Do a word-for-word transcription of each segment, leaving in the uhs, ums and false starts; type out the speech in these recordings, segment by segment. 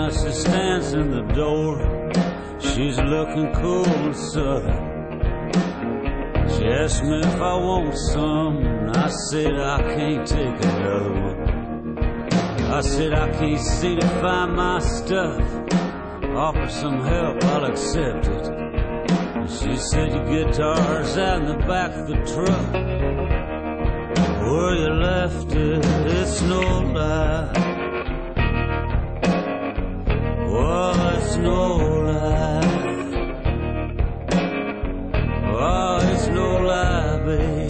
Now she stands in the door. She's looking cool and southern. She asked me if I want some, and I said I can't take another one. I said I can't see to find my stuff. Offer some help, I'll accept it. And she said your guitar's out in the back of the truck. Where you left it, it's no lie. Oh, it's no lie. Oh, it's no lie, babe.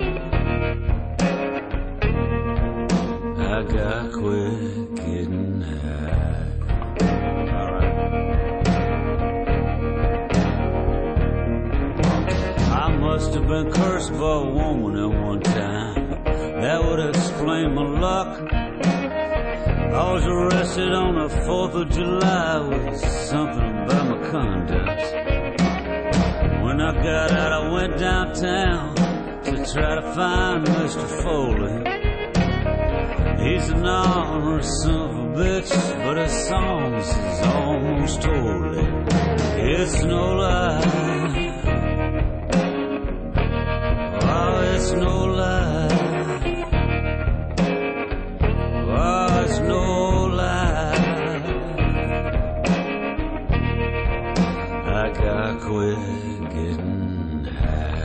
I got quit getting high. All right. I must have been cursed by a woman at one time. That would explain my luck. I was arrested on the fourth of July with something about my conduct. When I got out, I went downtown to try to find Mister Foley. He's an honest son of a bitch, but his songs is almost holy. It's no lie. Oh, it's no lie. Oh, it's no lie. I got quit getting high.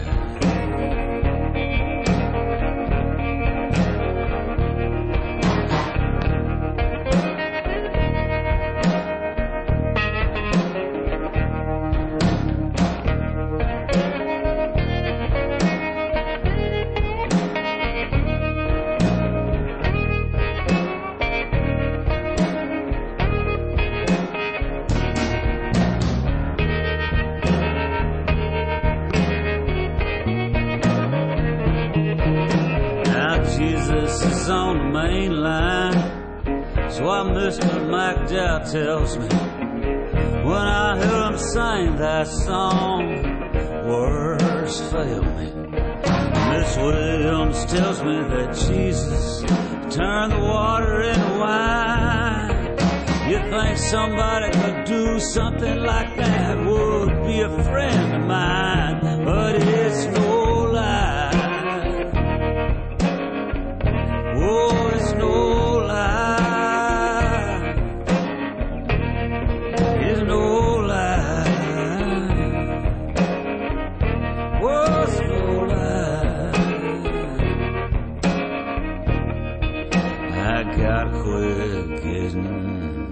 Jesus is on the main line. So why Mister McDowell tells me when I hear him sing that song, words fail me. Miss Williams tells me that Jesus turned the water into wine. You think somebody could do something like that? Would be a friend of mine, but it's no lie. Oh, it's no lie. It's no lie. Oh, it's no lie. I gotta quit getting